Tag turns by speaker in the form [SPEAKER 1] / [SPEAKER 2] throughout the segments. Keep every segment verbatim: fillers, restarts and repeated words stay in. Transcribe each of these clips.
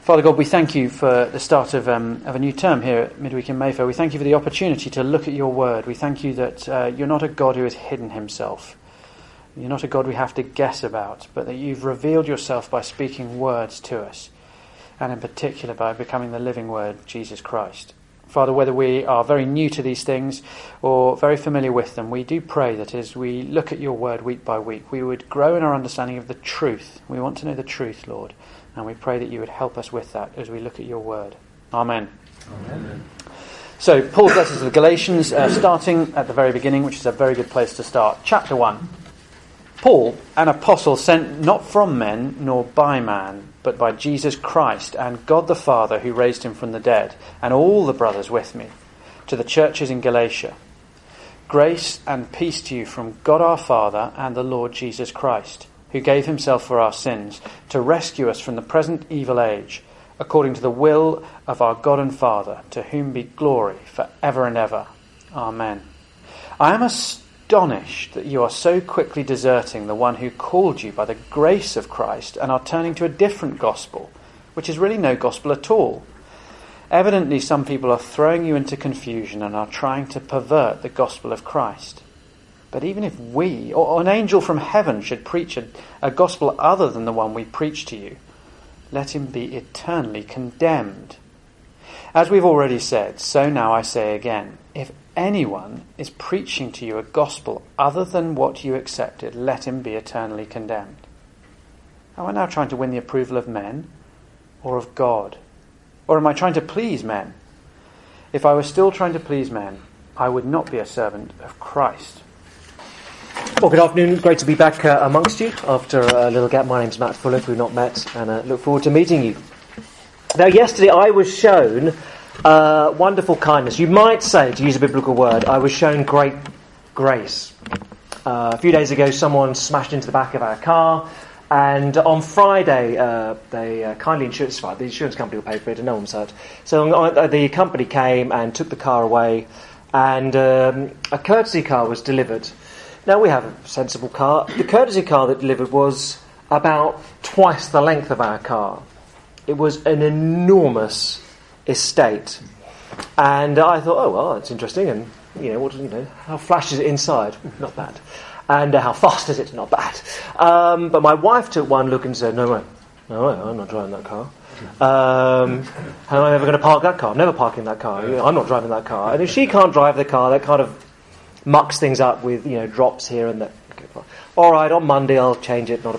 [SPEAKER 1] Father God, we thank you for the start of, um, of a new term here at Midweek in Mayfair. We thank you for the opportunity to look at your word. We thank you that uh, you're not a God who has hidden himself. You're not a God we have to guess about, but that you've revealed yourself by speaking words to us, and in particular by becoming the living word, Jesus Christ. Father, whether we are very new to these things or very familiar with them, we do pray that as we look at your word week by week, we would grow in our understanding of the truth. We want to know the truth, Lord. And we pray that you would help us with that as we look at your word. Amen. Amen. So, Paul's letter to the Galatians, uh, starting at the very beginning, which is a very good place to start. Chapter one. Paul, an apostle sent not from men nor by man, but by Jesus Christ and God the Father who raised him from the dead, and all the brothers with me, to the churches in Galatia. Grace and peace to you from God our Father and the Lord Jesus Christ, who gave himself for our sins, to rescue us from the present evil age, according to the will of our God and Father, to whom be glory for ever and ever. Amen. I am astonished that you are so quickly deserting the one who called you by the grace of Christ and are turning to a different gospel, which is really no gospel at all. Evidently, some people are throwing you into confusion and are trying to pervert the gospel of Christ. But even if we, or an angel from heaven, should preach a, a gospel other than the one we preach to you, let him be eternally condemned. As we've already said, so now I say again, if anyone is preaching to you a gospel other than what you accepted, let him be eternally condemned. Am I now trying to win the approval of men or of God? Or am I trying to please men? If I was still trying to please men, I would not be a servant of Christ.
[SPEAKER 2] Well, good afternoon. Great to be back uh, amongst you after a little gap. My name's Matt Fuller, if we've not met, and uh, look forward to meeting you. Now, yesterday I was shown uh, wonderful kindness. You might say, to use a biblical word, I was shown great grace. Uh, a few days ago, someone smashed into the back of our car, and on Friday, uh, they uh, kindly insurance, the insurance company will pay for it, and no one's hurt. So uh, the company came and took the car away, and um, a courtesy car was delivered. Now, we have a sensible car. The courtesy car that delivered was about twice the length of our car. It was an enormous estate. And I thought, oh, well, that's interesting. And, you know, what, you know, how flash is it inside? Not bad. And uh, how fast is it? Not bad. Um, but my wife took one look and said, no way. No way, I'm not driving that car. Um, how am I ever going to park that car? I'm never parking that car. You know, I'm not driving that car. And if she can't drive the car, that kind of mucks things up with, you know, drops here and there. Okay, all right, on Monday I'll change it. Not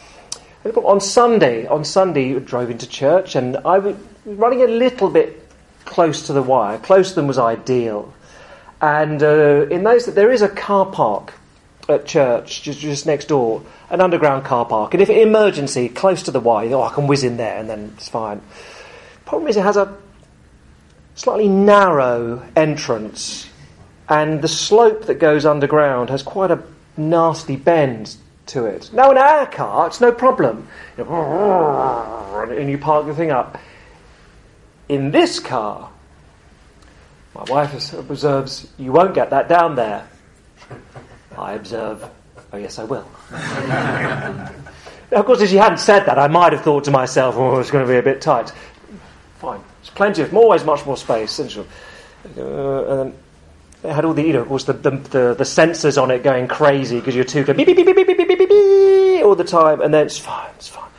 [SPEAKER 2] a problem. On Sunday, on Sunday, I drove into church and I was running a little bit close to the wire, closer than was ideal. And uh, in those, there is a car park at church just, just next door, an underground car park. And if emergency, close to the wire, you know, oh, I can whiz in there and then it's fine. Problem is, it has a slightly narrow entrance. And the slope that goes underground has quite a nasty bend to it. Now, in our car, it's no problem. You know, and you park the thing up. In this car, my wife observes, you won't get that down there. I observe, oh yes, I will. Now, of course, if she hadn't said that, I might have thought to myself, oh, it's going to be a bit tight. Fine. There's plenty of, always much more space. Uh, and then, it had all the, you know, of course, the the, the, the sensors on it going crazy because you're too, beep, beep, beep, beep, beep, beep, beep, beep, beep, all the time, and then it's fine, it's fine.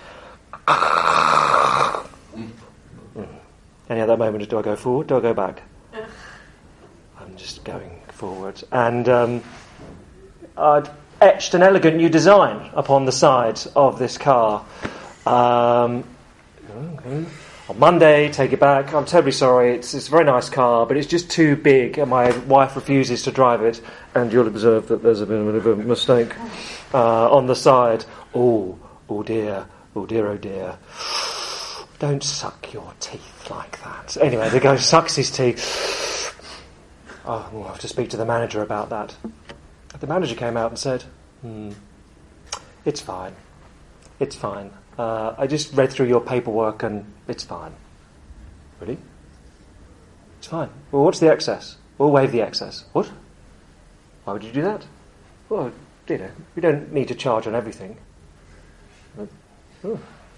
[SPEAKER 2] Mm. And at that moment, do I go forward? Do I go back? I'm just going forward, and um, I'd etched an elegant new design upon the side of this car. Um, okay. On Monday, take it back. I'm terribly sorry. It's, it's a very nice car, but it's just too big, and my wife refuses to drive it. And you'll observe that there's a bit of a mistake uh, on the side. Oh, oh dear, oh dear, oh dear. Don't suck your teeth like that. Anyway, the guy sucks his teeth. Oh, we'll have to speak to the manager about that. The manager came out and said, hmm, it's fine. It's fine. Uh, I just read through your paperwork and it's fine. Really? It's fine. Well, what's the excess? We'll waive the excess. What? Why would you do that? Well, you know, we don't need to charge on everything. Oh.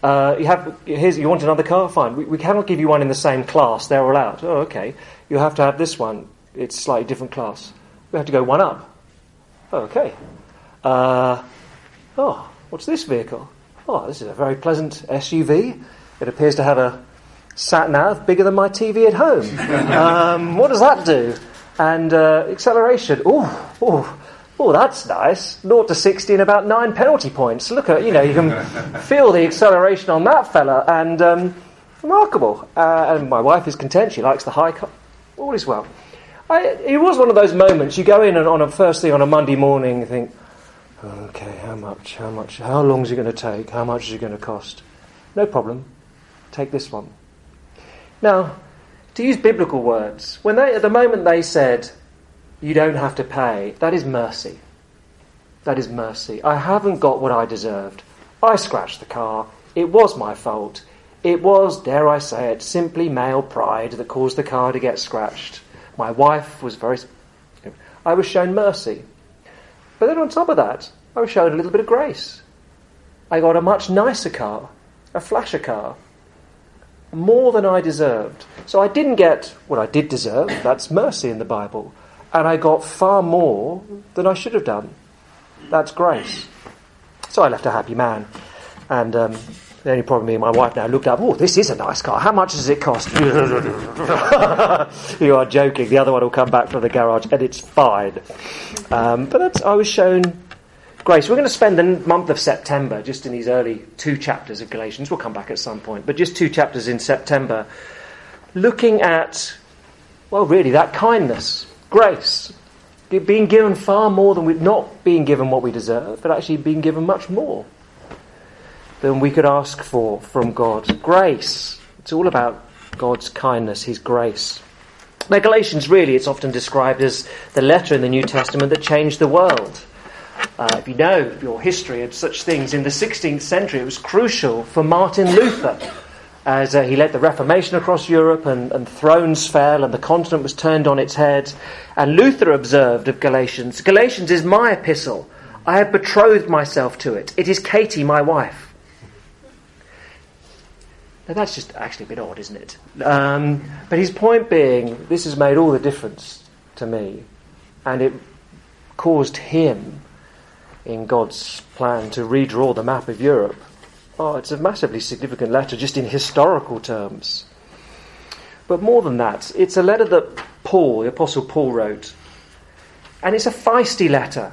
[SPEAKER 2] Uh, you have here's you want another car? Fine. We, we cannot give you one in the same class. They're all out. Oh, okay. You have to have this one. It's slightly different class. We have to go one up. Oh, okay. Uh, oh, what's this vehicle? Oh, this is a very pleasant S U V. It appears to have a sat-nav bigger than my T V at home. um, what does that do? And uh, acceleration. Oh, oh. Oh, that's nice. zero to sixty in about nine penalty points. Look at, you know, you can feel the acceleration on that fella, and um, remarkable. Uh, and my wife is content. She likes the high car. All is well. I, it was one of those moments. You go in and on a first thing on a Monday morning, you think, okay, how much, how much, how long is it going to take? How much is it going to cost? No problem. Take this one. Now, to use biblical words, when they, at the moment they said, you don't have to pay, that is mercy. That is mercy. I haven't got what I deserved. I scratched the car. It was my fault. It was, dare I say it, simply male pride that caused the car to get scratched. My wife was very... I was shown mercy. But then on top of that, I was shown a little bit of grace. I got a much nicer car, a flasher car, more than I deserved. So I didn't get what I did deserve. That's mercy in the Bible. And I got far more than I should have done. That's grace. So I left a happy man. And um, the only problem, me and my wife now looked up, oh, this is a nice car. How much does it cost? You are joking. The other one will come back from the garage and it's fine. Um, but that's, I was shown grace. We're going to spend the month of September, just in these early two chapters of Galatians. We'll come back at some point. But just two chapters in September, looking at, well, really, that kindness. Grace, being given far more than we, not being given what we deserve, but actually being given much more than we could ask for from God. Grace, it's all about God's kindness, His grace. Now, Galatians, really, it's often described as the letter in the New Testament that changed the world. Uh, if you know your history of such things, in the sixteenth century, it was crucial for Martin Luther, as uh, he led the Reformation across Europe, and, and thrones fell and the continent was turned on its head. And Luther observed of Galatians, Galatians is my epistle. I have betrothed myself to it. It is Katie, my wife. Now that's just actually a bit odd, isn't it? Um, but his point being, this has made all the difference to me. And it caused him, in God's plan, to redraw the map of Europe. Oh, it's a massively significant letter just in historical terms. But more than that, it's a letter that Paul, the Apostle Paul, wrote. And it's a feisty letter.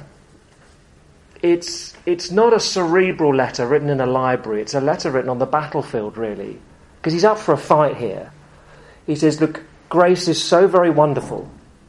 [SPEAKER 2] It's it's not a cerebral letter written in a library. It's a letter written on the battlefield, really. Because he's up for a fight here. He says, look, grace is so very wonderful.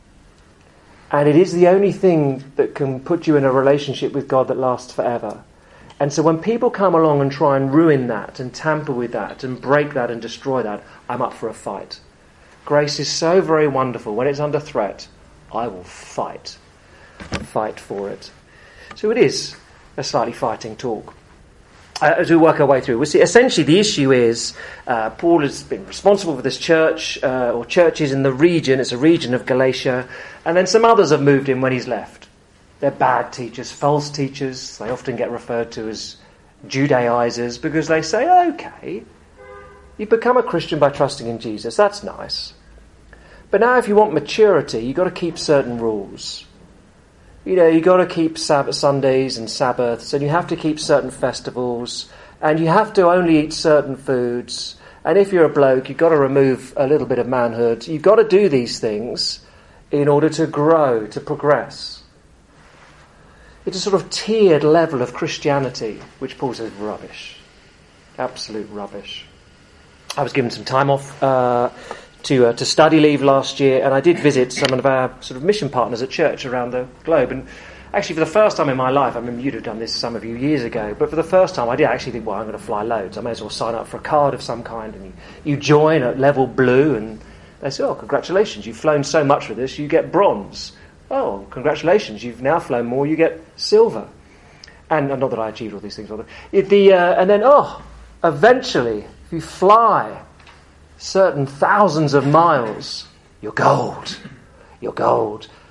[SPEAKER 2] And it is the only thing that can put you in a relationship with God that lasts forever. And so when people come along and try and ruin that and tamper with that and break that and destroy that, I'm up for a fight. Grace is so very wonderful. When it's under threat, I will fight. Fight for it. So it is a slightly fighting talk. Uh, as we work our way through, we see essentially the issue is uh, Paul has been responsible for this church uh, or churches in the region. It's a region of Galatia. And then some others have moved in when he's left. They're bad teachers, false teachers. They often get referred to as Judaizers because they say, okay, you become a Christian by trusting in Jesus. That's nice. But now if you want maturity, you've got to keep certain rules. You know, you've got to keep Sabbath Sundays and Sabbaths, and you have to keep certain festivals, and you have to only eat certain foods. And if you're a bloke, you've got to remove a little bit of manhood. You've got to do these things in order to grow, to progress. It's a sort of tiered level of Christianity, which Paul says rubbish. Absolute rubbish. I was given some time off uh, to uh, to study leave last year, and I did visit some of our sort of mission partners at church around the globe. And actually, for the first time in my life, I remember you'd have done this, some of you, years ago, but for the first time I did actually think, well, I'm going to fly loads. I may as well sign up for a card of some kind. And you, you join at level blue, and they say, oh, congratulations, you've flown so much with this, you get bronze. Oh, congratulations, you've now flown more, you get silver. And not that I achieved all these things. Rather. The, uh, and then, oh, eventually, if you fly certain thousands of miles, you're gold. You're gold.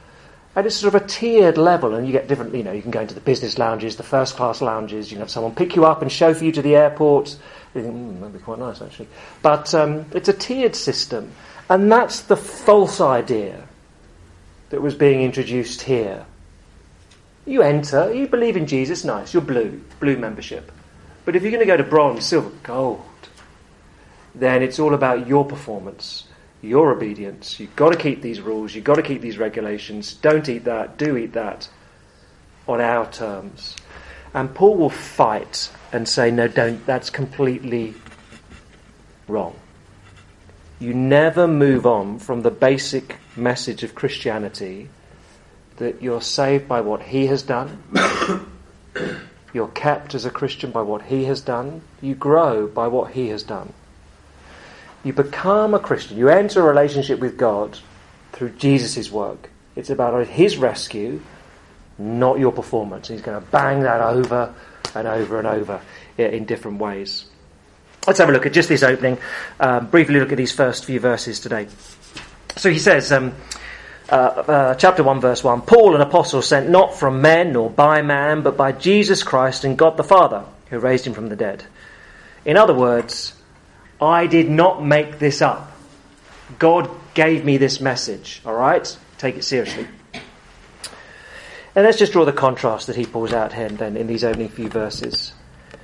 [SPEAKER 2] And it's sort of a tiered level, and you get different, you know, you can go into the business lounges, the first class lounges, you can have someone pick you up and chauffeur you to the airport. You think, mm, that'd be quite nice, actually. But um, it's a tiered system, and that's the false idea that was being introduced here. You enter, you believe in Jesus, nice, you're blue, blue membership. But if you're going to go to bronze, silver, gold, then it's all about your performance, your obedience. You've got to keep these rules, you've got to keep these regulations. Don't eat that, do eat that, on our terms. And Paul will fight and say, no, don't, that's completely wrong. You never move on from the basic message of Christianity that you're saved by what he has done. You're kept as a Christian by what he has done. You grow by what he has done. You become a Christian. You enter a relationship with God through Jesus' work. It's about his rescue, not your performance. He's going to bang that over and over and over in different ways. Let's have a look at just this opening. Um, briefly look at these first few verses today. So he says, um, uh, uh, chapter one, verse one, Paul, an apostle sent not from men nor by man, but by Jesus Christ and God the Father, who raised him from the dead. In other words, I did not make this up. God gave me this message, all right? Take it seriously. And let's just draw the contrast that he pulls out here then in these opening few verses.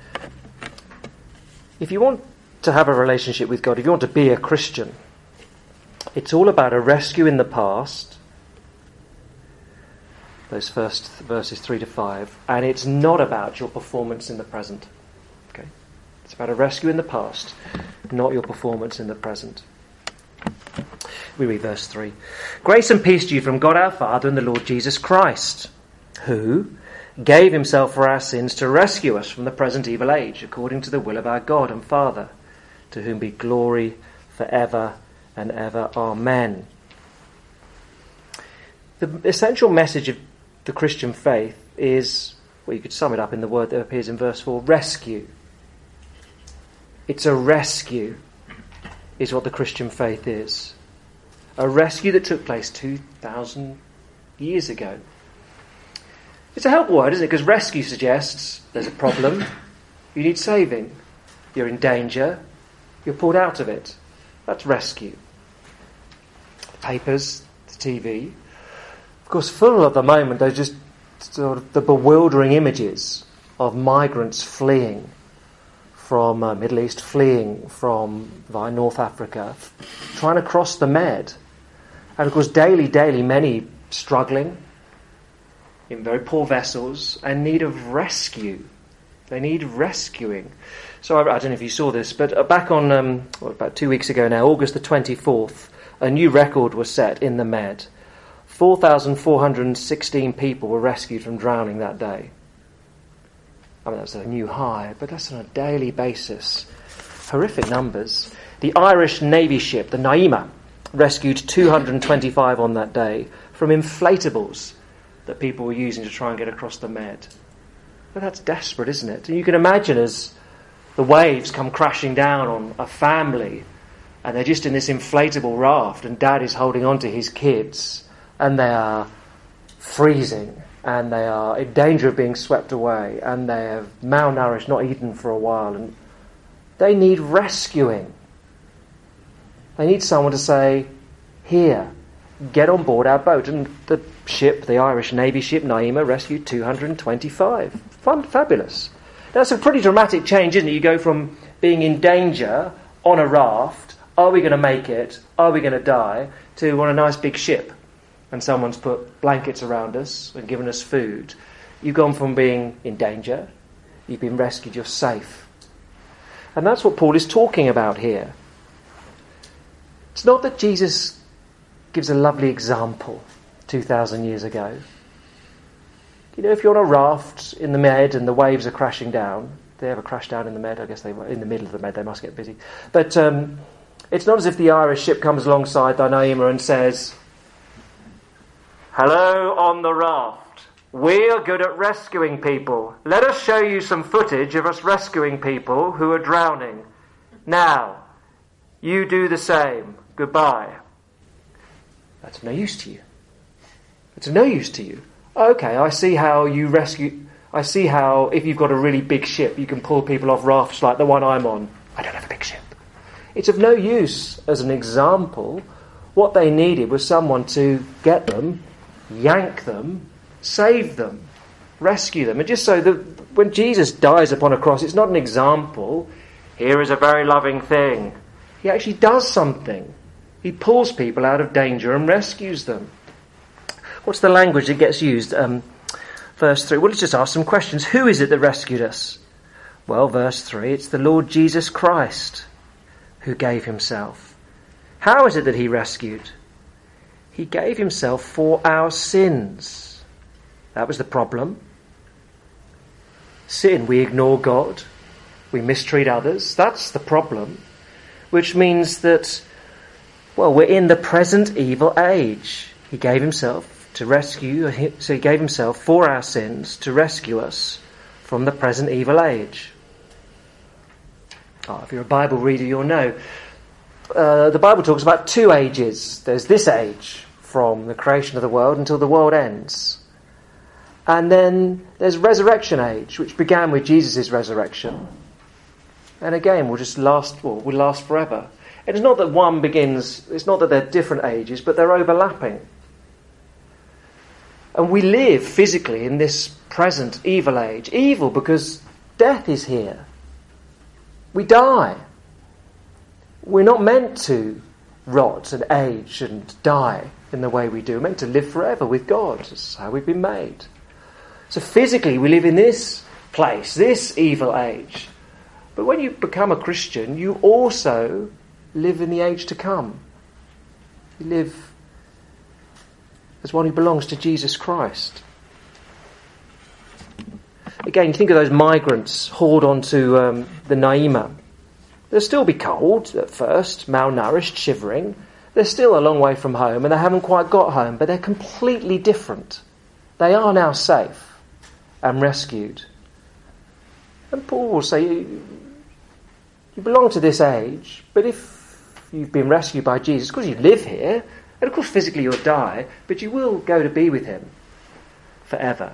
[SPEAKER 2] If you want to have a relationship with God, if you want to be a Christian, it's all about a rescue in the past, those first verses three to five, and it's not about your performance in the present. Okay? It's about a rescue in the past, not your performance in the present. We read verse three. Grace and peace to you from God our Father and the Lord Jesus Christ, who gave himself for our sins to rescue us from the present evil age, according to the will of our God and Father, to whom be glory forever and ever. Amen. The essential message of the Christian faith is, well, you could sum it up in the word that appears in verse four, rescue. It's a rescue, is what the Christian faith is. A rescue that took place two thousand years ago. It's a help word, isn't it? Because rescue suggests there's a problem, you need saving, you're in danger, you're pulled out of it. That's rescue. The papers, the T V, of course, full at the moment, they're just sort of the bewildering images of migrants fleeing from uh, Middle East, fleeing from via North Africa, f- trying to cross the Med. And of course, daily, daily, many struggling in very poor vessels and need of rescue. They need rescuing. So I, I don't know if you saw this, but back on um, what, about two weeks ago now, August the twenty-fourth, a new record was set in the Med. four thousand four hundred sixteen people were rescued from drowning that day. I mean, that's a new high, but that's on a daily basis. Horrific numbers. The Irish Navy ship, the Naima, rescued two hundred twenty-five on that day from inflatables that people were using to try and get across the Med. Well, that's desperate, isn't it? And you can imagine as the waves come crashing down on a family and they're just in this inflatable raft and dad is holding on to his kids and they are freezing and they are in danger of being swept away and they have malnourished, not eaten for a while, and they need rescuing. They need someone to say, here, get on board our boat. And the ship, the Irish Navy ship, Naima, rescued two hundred twenty-five. Fun, fabulous. That's a pretty dramatic change, isn't it? You go from being in danger on a raft, are we going to make it, are we going to die, to on a nice big ship. And someone's put blankets around us and given us food. You've gone from being in danger, you've been rescued, you're safe. And that's what Paul is talking about here. It's not that Jesus gives a lovely example two thousand years ago. You know, if you're on a raft in the Med and the waves are crashing down, they ever crash down in the Med? I guess they were in the middle of the Med, they must get busy. But um, it's not as if the Irish ship comes alongside the Naima and says, hello on the raft. We are good at rescuing people. Let us show you some footage of us rescuing people who are drowning. Now, you do the same. Goodbye. That's of no use to you. It's of no use to you. Okay, I see how you rescue... I see how if you've got a really big ship, you can pull people off rafts like the one I'm on. I don't have a big ship. It's of no use as an example. What they needed was someone to get them, yank them, save them, rescue them. And just so that when Jesus dies upon a cross, it's not an example. Here is a very loving thing. He actually does something. He pulls people out of danger and rescues them. What's the language that gets used? Um, verse three. Well, let's just ask some questions. Who is it that rescued us? Well, verse three, it's the Lord Jesus Christ who gave himself. How is it that he rescued? He gave himself for our sins. That was the problem. Sin, we ignore God. We mistreat others. That's the problem. Which means that, well, we're in the present evil age. He gave himself to rescue, so he gave himself for our sins to rescue us from the present evil age. Oh, if you're a Bible reader, you'll know. Uh, the Bible talks about two ages. There's this age, from the creation of the world until the world ends. And then there's resurrection age, which began with Jesus' resurrection. And again, will just last, well, will last forever. And it's not that one begins, it's not that they're different ages, but they're overlapping. And we live physically in this present evil age. Evil because death is here. We die. We're not meant to rot and age and die in the way we do. We're meant to live forever with God. That's how we've been made. So physically we live in this place, this evil age. But when you become a Christian, you also live in the age to come. You live as one who belongs to Jesus Christ. Again, think of those migrants hauled onto um, the Naima. They'll still be cold at first, malnourished, shivering. They're still a long way from home and they haven't quite got home, but they're completely different. They are now safe and rescued. And Paul will say, you, you belong to this age, but if you've been rescued by Jesus, of course you live here, and of course physically you'll die, but you will go to be with him forever.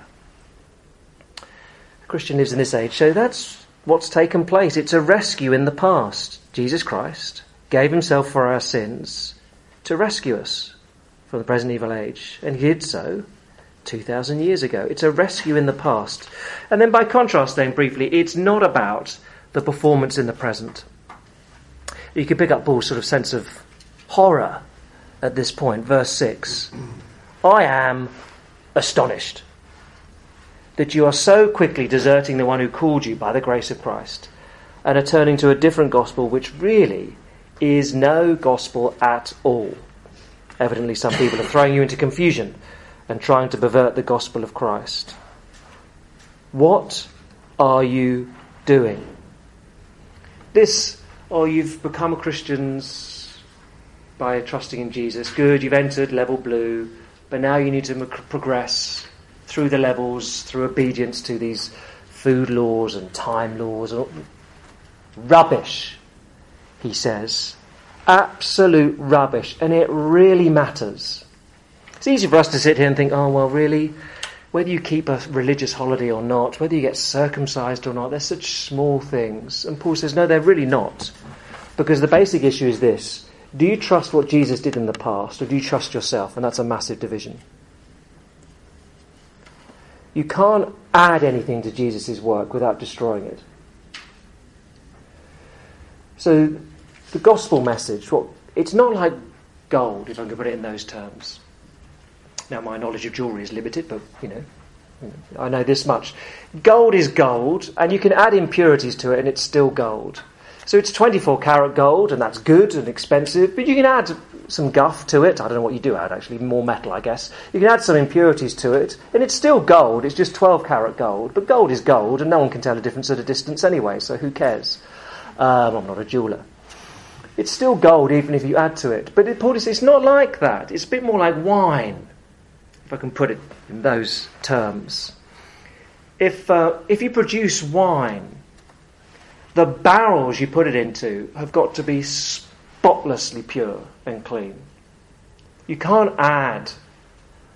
[SPEAKER 2] A Christian lives in this age, so that's what's taken place. It's a rescue in the past. Jesus Christ gave himself for our sins to rescue us from the present evil age, and he did so two thousand years ago. It's a rescue in the past. And then by contrast then, briefly, it's not about the performance in the present. You can pick up Paul's sort of sense of horror at this point. Verse six. I am astonished that you are so quickly deserting the one who called you by the grace of Christ and are turning to a different gospel which really is no gospel at all. Evidently some people are throwing you into confusion and trying to pervert the gospel of Christ. What are you doing? This, oh, you've become Christians by trusting in Jesus. Good, you've entered level blue, but now you need to progress through the levels, through obedience to these food laws and time laws. Rubbish, he says. Absolute rubbish. And it really matters. It's easy for us to sit here and think, oh, well, really, whether you keep a religious holiday or not, whether you get circumcised or not, they're such small things. And Paul says, no, they're really not. Because the basic issue is this. Do you trust what Jesus did in the past, or do you trust yourself? And that's a massive division. You can't add anything to Jesus' work without destroying it. So the gospel message, well, it's not like gold, if I can put it in those terms. Now, my knowledge of jewellery is limited, but, you know, I know this much. Gold is gold, and you can add impurities to it, and it's still gold. So it's twenty-four karat gold, and that's good and expensive, but you can add some guff to it. I don't know what you do add, actually, more metal, I guess. You can add some impurities to it, and it's still gold. It's just twelve karat gold, but gold is gold, and no one can tell the difference at a distance anyway, so who cares? Um, I'm not a jeweller. It's still gold, even if you add to it. But it, Paul says it's not like that. It's a bit more like wine, if I can put it in those terms. If uh, if you produce wine, the barrels you put it into have got to be spotlessly pure and clean. You can't add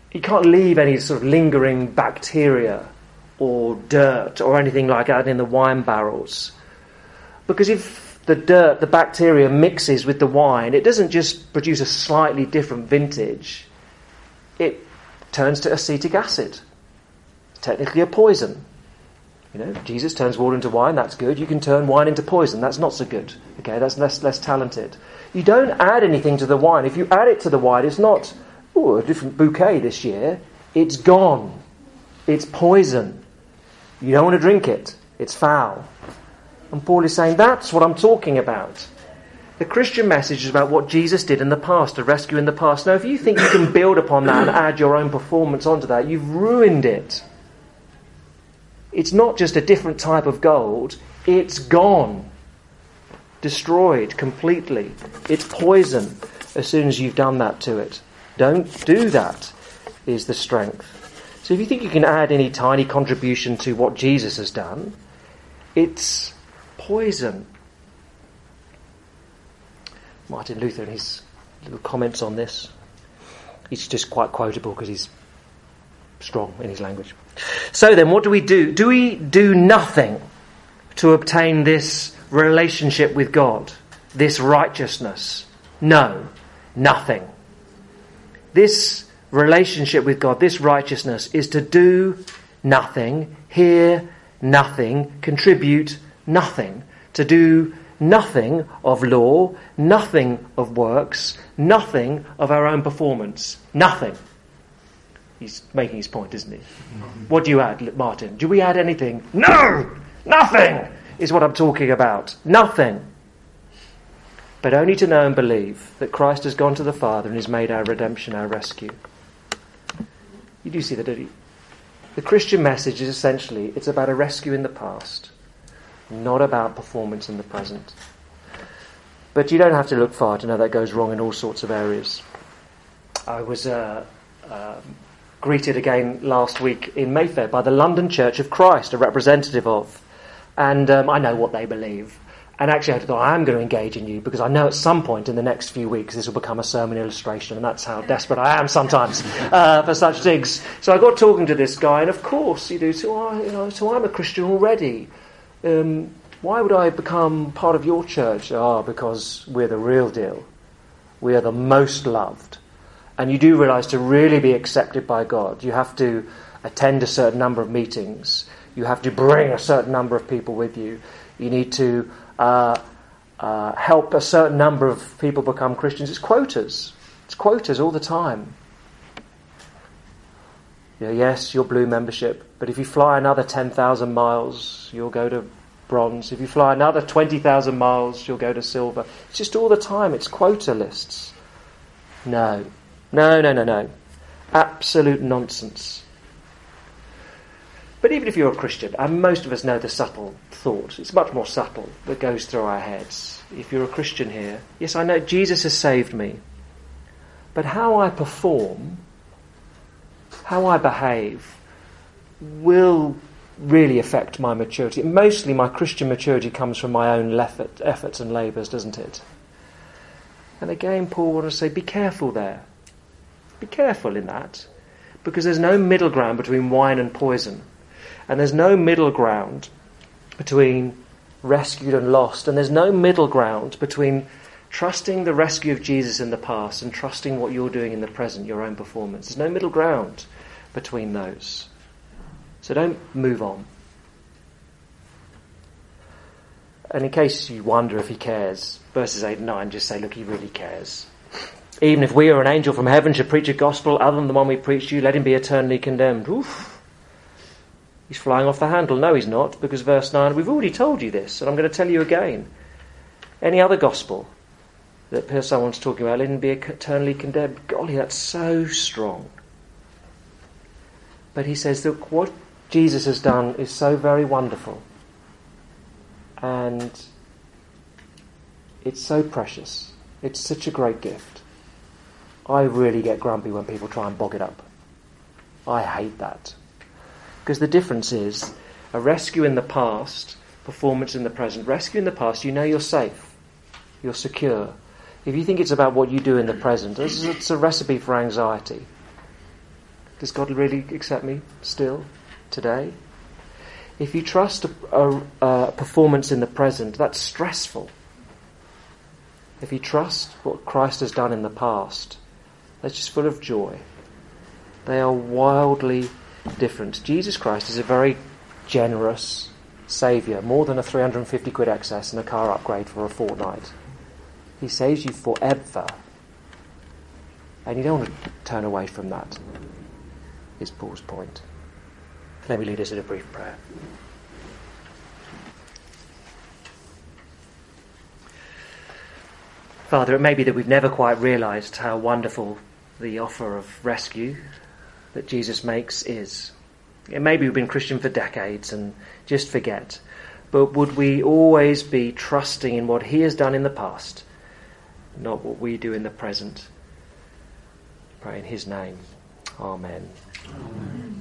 [SPEAKER 2] you can't leave any sort of lingering bacteria or dirt or anything like that in the wine barrels. Because if the dirt, the bacteria mixes with the wine, it doesn't just produce a slightly different vintage. It turns to acetic acid. Technically a poison. You know, Jesus turns water into wine, that's good. You can turn wine into poison, that's not so good. Okay, that's less less talented. You don't add anything to the wine. If you add it to the wine, it's not, ooh, a different bouquet this year. It's gone. It's poison. You don't want to drink it. It's foul. And Paul is saying that's what I'm talking about. The Christian message is about what Jesus did in the past, to rescue in the past. Now, if you think you can build upon that and add your own performance onto that, you've ruined it. It's not just a different type of gold. It's gone. Destroyed completely. It's poison as soon as you've done that to it. Don't do that, is the strength. So if you think you can add any tiny contribution to what Jesus has done, it's poison. Martin Luther, in his little comments on this, he's just quite quotable because he's strong in his language. So then, what do we do? Do we do nothing to obtain this relationship with God, this righteousness? No, nothing. This relationship with God, this righteousness, is to do nothing, hear nothing, contribute nothing, to do nothing of law, nothing of works, nothing of our own performance, nothing. He's making his point, isn't he? What do you add, Martin? Do we add anything? No! Nothing is what I'm talking about. Nothing. But only to know and believe that Christ has gone to the Father and has made our redemption, our rescue. You do see that, don't you? The Christian message is essentially, it's about a rescue in the past, not about performance in the present. But you don't have to look far to know that goes wrong in all sorts of areas. I was uh, uh, greeted again last week in Mayfair by the London Church of Christ, a representative of. And um, I know what they believe. And actually I thought, I am going to engage in you because I know at some point in the next few weeks this will become a sermon illustration, and that's how desperate I am sometimes uh, for such things. So I got talking to this guy, and of course, you do, so, I, you know, so I'm a Christian already. Um, why would I become part of your church? Ah, oh, because we're the real deal. We are the most loved. And you do realise to really be accepted by God, you have to attend a certain number of meetings. You have to bring a certain number of people with you. You need to uh, uh, help a certain number of people become Christians. It's quotas. It's quotas all the time. Yeah, yes, your blue membership, but if you fly another ten thousand miles, you'll go to bronze. If you fly another twenty thousand miles, you'll go to silver. It's just all the time. It's quota lists. No. No, no, no, no. Absolute nonsense. But even if you're a Christian, and most of us know the subtle thought, it's much more subtle, that goes through our heads. If you're a Christian here, yes, I know Jesus has saved me, but how I perform, how I behave, will really affect my maturity. Mostly my Christian maturity comes from my own effort, efforts and labours, doesn't it? And again, Paul wants to say, be careful there. Be careful in that, because there's no middle ground between wine and poison. And there's no middle ground between rescued and lost. And there's no middle ground between trusting the rescue of Jesus in the past and trusting what you're doing in the present, your own performance. There's no middle ground between those. So don't move on. And in case you wonder if he cares, verses eight and nine just say, look, he really cares. Even if we or an angel from heaven should preach a gospel other than the one we preach to you, let him be eternally condemned. Oof. He's flying off the handle. No, he's not, because verse nine, we've already told you this, and I'm going to tell you again. Any other gospel that someone's talking about, let him be eternally condemned. Golly, that's so strong. But he says that what Jesus has done is so very wonderful. And it's so precious. It's such a great gift. I really get grumpy when people try and bog it up. I hate that. Because the difference is a rescue in the past, performance in the present. Rescue in the past, you know you're safe. You're secure. If you think it's about what you do in the present, it's a recipe for anxiety. Does God really accept me still today? If you trust a, a, a performance in the present, that's stressful. If you trust what Christ has done in the past, that's just full of joy. They are wildly different. Jesus Christ is a very generous saviour, more than a three hundred fifty quid excess and a car upgrade for a fortnight. He saves you forever. And you don't want to turn away from that, is Paul's point. Let me lead us in a brief prayer. Father, it may be that we've never quite realised how wonderful the offer of rescue that Jesus makes is. It may be we've been Christian for decades and just forget. But would we always be trusting in what he has done in the past, not what we do in the present? Pray in his name. Amen. Amen.